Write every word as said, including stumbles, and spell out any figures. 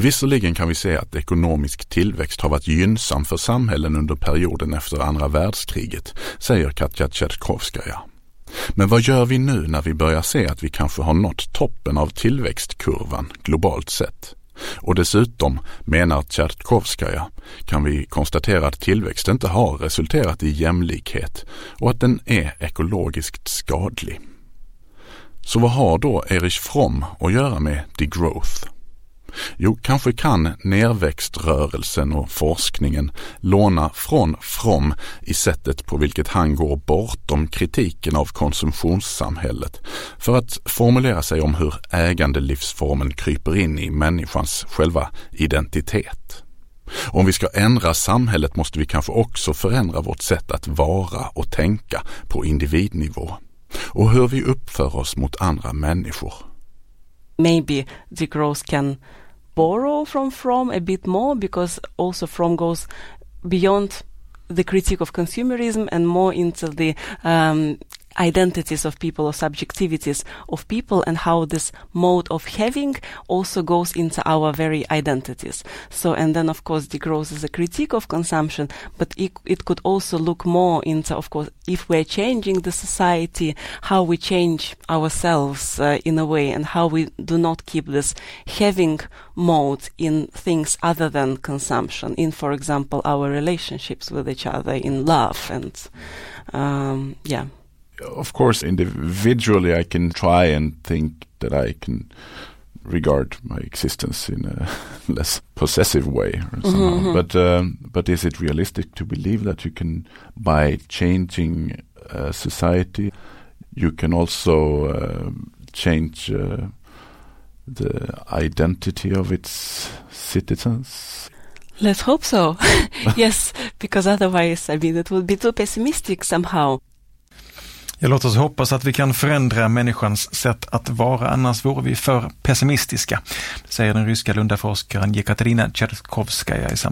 Visserligen kan vi se att ekonomisk tillväxt har varit gynnsam för samhällen under perioden efter andra världskriget, säger Katja Tjernkovskaja. Men vad gör vi nu när vi börjar se att vi kanske har nått toppen av tillväxtkurvan globalt sett? Och dessutom, menar Tjernkovskaja, kan vi konstatera att tillväxt inte har resulterat i jämlikhet och att den är ekologiskt skadlig. Så vad har då Erich Fromm att göra med degrowth? Jo, kanske kan nerväxtrörelsen och forskningen låna från Fromm i sättet på vilket han går bortom kritiken av konsumtionssamhället för att formulera sig om hur ägandelivsformen kryper in i människans själva identitet. Om vi ska ändra samhället måste vi kanske också förändra vårt sätt att vara och tänka på individnivå och hur vi uppför oss mot andra människor. Maybe degrowth can borrow from Fromm a bit more, because also Fromm goes beyond the critique of consumerism and more into the um, identities of people or subjectivities of people, and how this mode of having also goes into our very identities. So, and then of course degrowth is a critique of consumption, but it, it could also look more into, of course, if we're changing the society, how we change ourselves uh, in a way, and how we do not keep this having mode in things other than consumption, in, for example, our relationships with each other, in love, and um, yeah. Of course, individually I can try and think that I can regard my existence in a less possessive way or somehow. Mm-hmm. But um, but is it realistic to believe that you can, by changing uh, society, you can also uh, change uh, the identity of its citizens? Let's hope so. Yes, because otherwise, I mean, it would be too pessimistic somehow. Jag låter oss hoppas att vi kan förändra människans sätt att vara, annars vore vi för pessimistiska, säger den ryska lundaforskaren Ekaterina Tjernkovskaja i